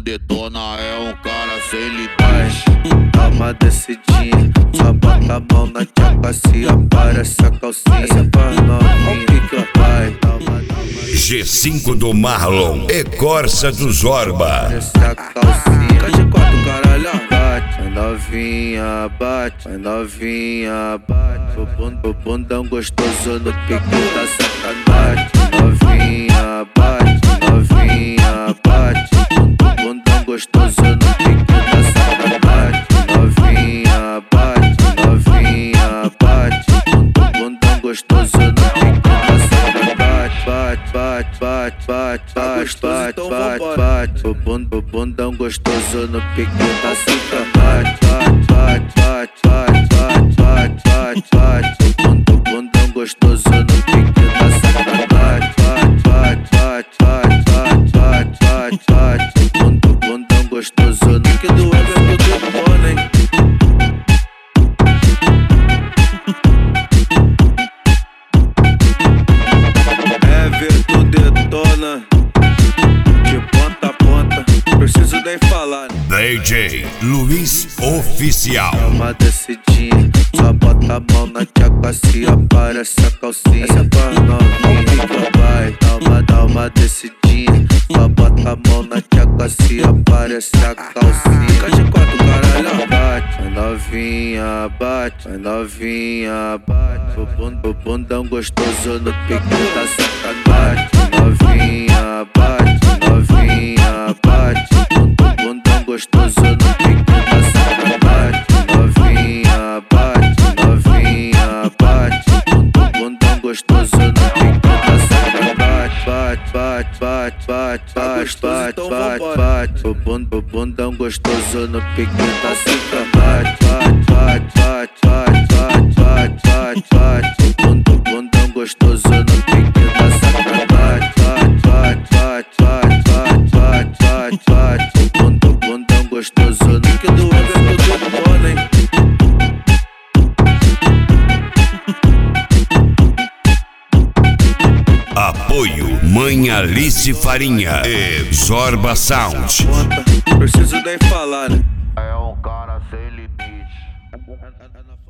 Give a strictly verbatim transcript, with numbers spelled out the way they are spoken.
detona, é um cara sem limite. Dá uma descidinha, só bota a mão na tchaca, se aparece a calcinha. Essa é novinha, fica vai. G cinco do Marlon e Corsa do Zorba. Aparece a calcinha. Fica de quatro, caralho. Bate, vai novinha, bate, vai novinha, bate. O bundão, o bundão gostoso no pique da sacanagem. Novinha, bate, novinha, bate. O bundão gostoso no pique da sacanagem. Novinha, bate, novinha, bate. O bundão gostoso no pique da sacanagem. Bate, bate, bate, bate, bate, bate, bate, bate. O bundão, o bundão gostoso no pique da sacanagem. Bate, bate, bate, bate, bate, bate, bate. O bundão gostoso no pique da sacanagem. Bate, bate, bate, bate, bate, bate, bate. O bundão gostoso no pique do evento do Bona, hein? Everton detona, de ponta a ponta, preciso nem falar. D J Luiz Oficial. Dá uma descidinha, só bota a mão na tchaca, se aparece a calcinha. Essa é novinha, fica vai. Dá uma, dá uma descidinha, só bota a mão na tchaca, se aparece a calcinha. Fica de quatro, caralho. Bate, vai novinha, bate, vai novinha, bate. O bundão, o bundão gostoso no pique da sacanagem. Novinha, bate, novinha, bate. O bundão gostoso no pique da sacanagem. Novinha, bate, novinha, bate. O bundão gostoso no pique da sacanagem. Bate, bate, bate, bate, bate, bate, bate, bate. O bundão, o bundão gostoso no pique da sacanagem. Bate, bate, bate, bate, bate, bate, bate. O bundão gostoso no pique da sacanagem. Bate, bate, bate, bate, bate, bate, bate. O bundão gostoso no pique do evento do Bona, hein? Apoio Mãe Alice Farinha e Zorba Sound. Preciso nem falar, né? É um cara sem limite.